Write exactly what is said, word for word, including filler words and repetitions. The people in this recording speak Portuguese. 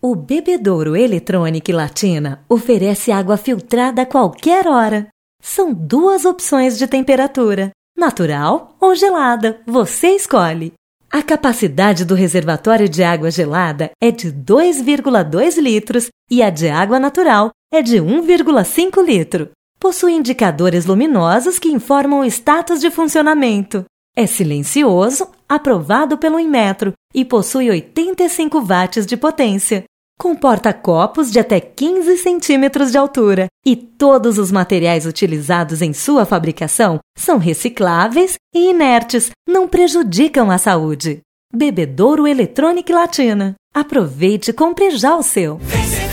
O Bebedouro Eletronic Latina oferece água filtrada a qualquer hora. São duas opções de temperatura, natural ou gelada, você escolhe. A capacidade do reservatório de água gelada é de dois vírgula dois litros e a de água natural é de um vírgula cinco litro. Possui indicadores luminosos que informam o status de funcionamento. É silencioso, aprovado pelo Inmetro e possui oitenta e cinco watts de potência. Comporta copos de até quinze centímetros de altura e todos os materiais utilizados em sua fabricação são recicláveis e inertes, não prejudicam a saúde. Bebedouro Eletronic Latina. Aproveite e compre já o seu.